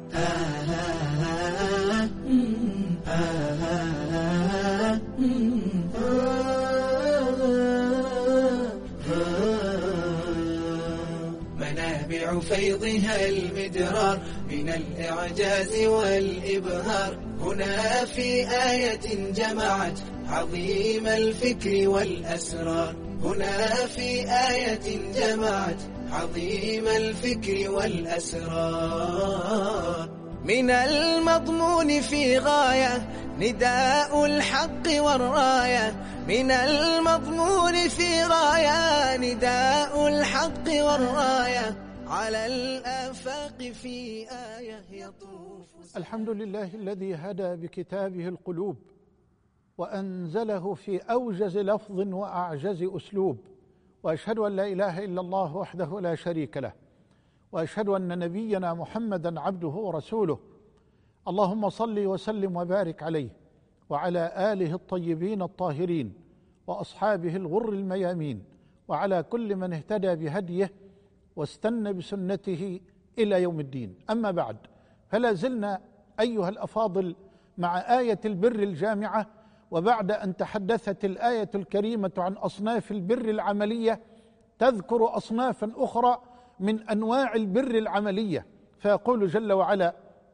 منابع فيضها المدرار من الإعجاز والإبهار، هنا في آية جمعت عظيم الفكر والأسرار، هنا في آية جمعت عظيم الفكر والأسرار. من المضمون في غاية نداء الحق والراية، من المضمون في غاية نداء الحق والراية، على الآفاق في آية يطوف. الحمد لله الذي هدى بكتابه القلوب وأنزله في أوجز لفظ وأعجز أسلوب، وأشهد أن لا إله إلا الله وحده لا شريك له، وأشهد أن نبينا محمدا عبده ورسوله. اللهم صل وسلم وبارك عليه وعلى آله الطيبين الطاهرين وأصحابه الغر الميامين، وعلى كل من اهتدى بهديه واستنى بسنته إلى يوم الدين. أما بعد، فلا زلنا أيها الأفاضل مع آية البر الجامعة، وبعد أن تحدثت الآية الكريمة عن أصناف البر العملية تذكر أصنافا أخرى من أنواع البر العملية، فيقول جل وعلا: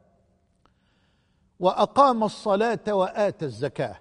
وأقام الصلاة وآتى الزكاة.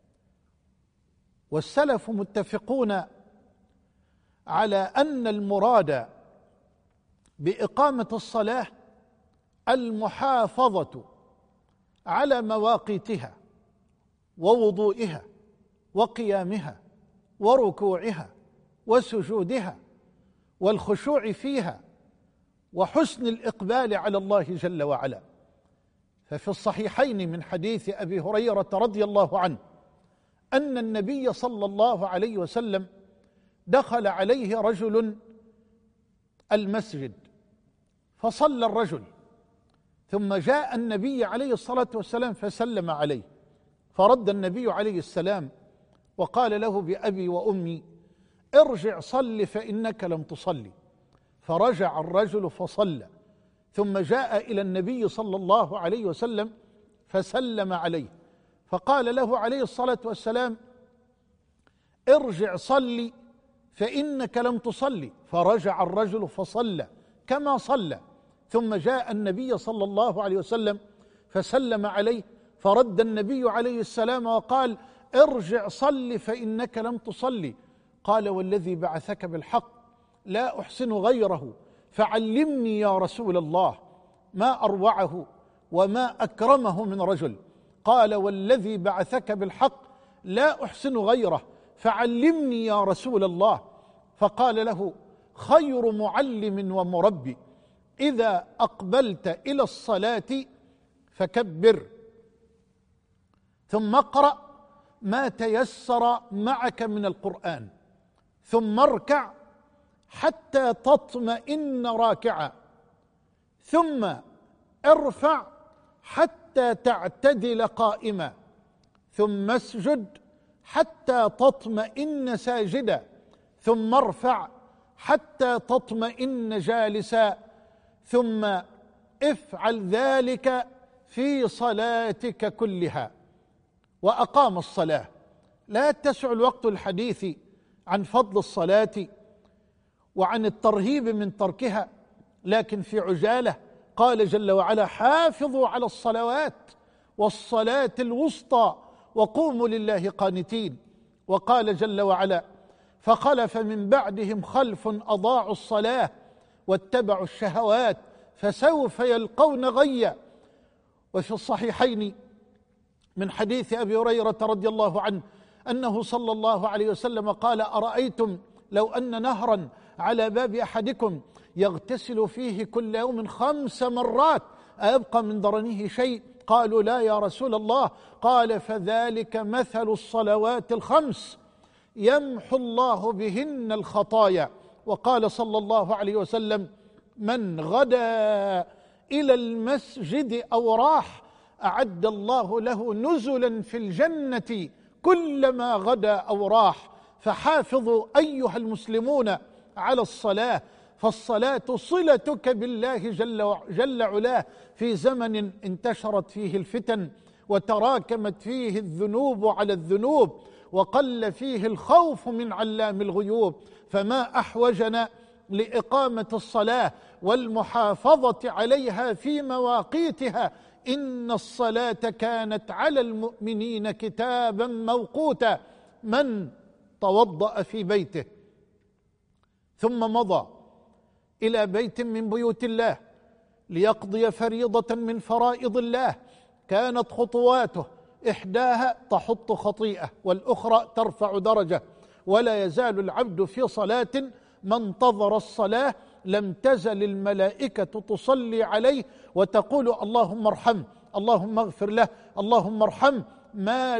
والسلف متفقون على أن المراد بإقامة الصلاة المحافظة على مواقيتها ووضوئها وقيامها وركوعها وسجودها والخشوع فيها وحسن الإقبال على الله جل وعلا. ففي الصحيحين من حديث أبي هريرة رضي الله عنه أن النبي صلى الله عليه وسلم دخل عليه رجل المسجد فصلى الرجل، ثم جاء النبي عليه الصلاة والسلام فسلم عليه، فرد النبي عليه السلام وقال له: بأبي وأمي ارجع صل فإنك لم تصلي. فرجع الرجل فصلى، ثم جاء إلى النبي صلى الله عليه وسلم فسلم عليه، فقال له عليه الصلاة والسلام: ارجع صلي فإنك لم تصلي. فرجع الرجل فصلى كما صلى، ثم جاء النبي صلى الله عليه وسلم فسلم عليه، فرد النبي عليه السلام وقال: ارجع صل فإنك لم تصلي. قال: والذي بعثك بالحق لا أحسن غيره فعلمني يا رسول الله. ما أروعه وما أكرمه من رجل قال: والذي بعثك بالحق لا أحسن غيره فعلمني يا رسول الله. فقال له: خير معلم ومربي إذا أقبلت إلى الصلاة فكبر، ثم اقرأ ما تيسر معك من القرآن، ثم اركع حتى تطمئن راكعا، ثم ارفع حتى تعتدل قائما، ثم اسجد حتى تطمئن ساجدا، ثم ارفع حتى تطمئن جالسا، ثم افعل ذلك في صلاتك كلها. وأقام الصلاة. لا يتسع الوقت الحديث عن فضل الصلاة وعن الترهيب من تركها، لكن في عجالة قال جل وعلا: حافظوا على الصلوات والصلاة الوسطى وقوموا لله قانتين. وقال جل وعلا: فخلف من بعدهم خلف أضاعوا الصلاة واتبعوا الشهوات فسوف يلقون غيا. وفي الصحيحين من حديث أبي هريرة رضي الله عنه أنه صلى الله عليه وسلم قال: أرأيتم لو أن نهرا على باب أحدكم يغتسل فيه كل يوم 5 مرات أيبقى من درنه شيء؟ قالوا: لا يا رسول الله. قال: فذلك مثل الصلوات ال5 يمحو الله بهن الخطايا. وقال صلى الله عليه وسلم: من غدا إلى المسجد أو راح أعد الله له نزلا في الجنة كلما غدا أو راح. فحافظوا أيها المسلمون على الصلاة، فالصلاة صلتك بالله جل علاه في زمن انتشرت فيه الفتن وتراكمت فيه الذنوب على الذنوب وقل فيه الخوف من علام الغيوب، فما أحوجنا لإقامة الصلاة والمحافظة عليها في مواقيتها. إن الصلاة كانت على المؤمنين كتابا موقوتا. من توضأ في بيته ثم مضى إلى بيت من بيوت الله ليقضي فريضة من فرائض الله، كانت خطواته إحداها تحط خطيئة والأخرى ترفع درجة، ولا يزال العبد في صلاة ما انتظر الصلاة لم تزل الملائكة تصلي عليه وتقول اللهم ارحمه، اللهم اغفر له، اللهم ارحمه، ما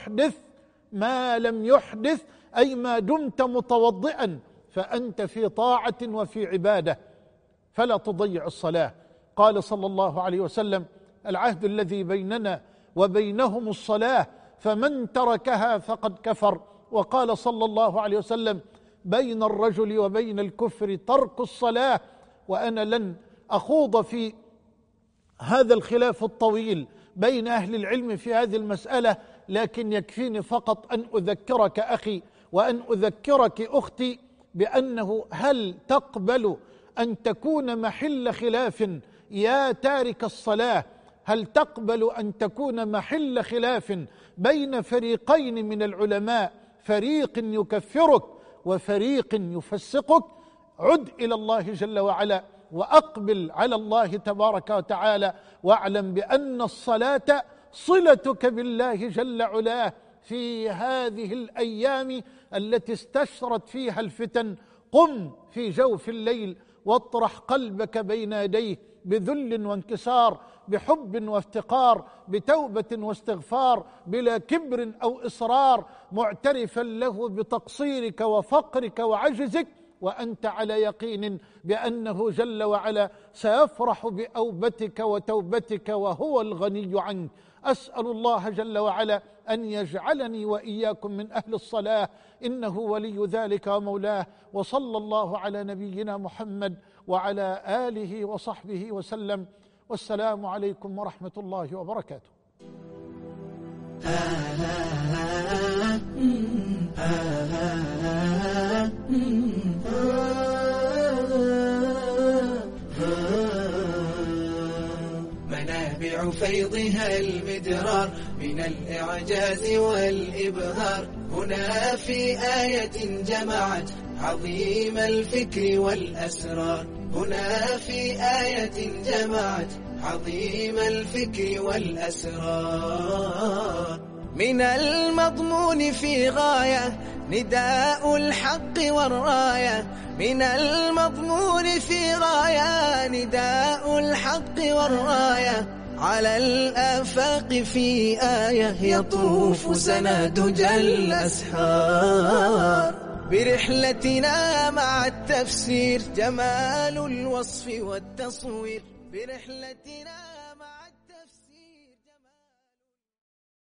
لم يحدث أي ما دمت متوضئا فأنت في طاعة وفي عبادة، فلا تضيع الصلاة. قال صلى الله عليه وسلم: العهد الذي بيننا وبينهم الصلاة، فمن تركها فقد كفر. وقال صلى الله عليه وسلم: بين الرجل وبين الكفر ترك الصلاة. وأنا لن أخوض في هذا الخلاف الطويل بين أهل العلم في هذه المسألة، لكن يكفيني فقط أن أذكرك أخي وأن أذكرك أختي بأنه هل تقبل أن تكون محل خلاف يا تارك الصلاة؟ هل تقبل أن تكون محل خلاف بين فريقين من العلماء، فريق يكفرك وفريق يفسقك؟ عد إلى الله جل وعلا وأقبل على الله تبارك وتعالى، واعلم بأن الصلاة صلتك بالله جل علاه في هذه الأيام التي استشرت فيها الفتن. قم في جوف الليل واطرح قلبك بين يديه بذل وانكسار، بحب وافتقار، بتوبة واستغفار، بلا كبر أو إصرار، معترفا له بتقصيرك وفقرك وعجزك، وأنت على يقين بأنه جل وعلا سيفرح بأوبتك وتوبتك وهو الغني عنك. أسأل الله جل وعلا أن يجعلني وإياكم من أهل الصلاة، إنه ولي ذلك ومولاه. وصلى الله على نبينا محمد وعلى آله وصحبه وسلم، والسلام عليكم ورحمة الله وبركاته. منابع فيضها المدرار من الإعجاز والإبهار، هنا في آية جمعت عظيم الفكر والأسرار، هنا في آية جمعت عظيم الفكر والأسرار. من المضمون في غاية نداء الحق والراية، من المضمون في غاية نداء الحق والراية، على الآفاق في آية يطوف سنادج الأسحار. برحلتنا مع التفسير جمال الوصف والتصوير، برحلتنا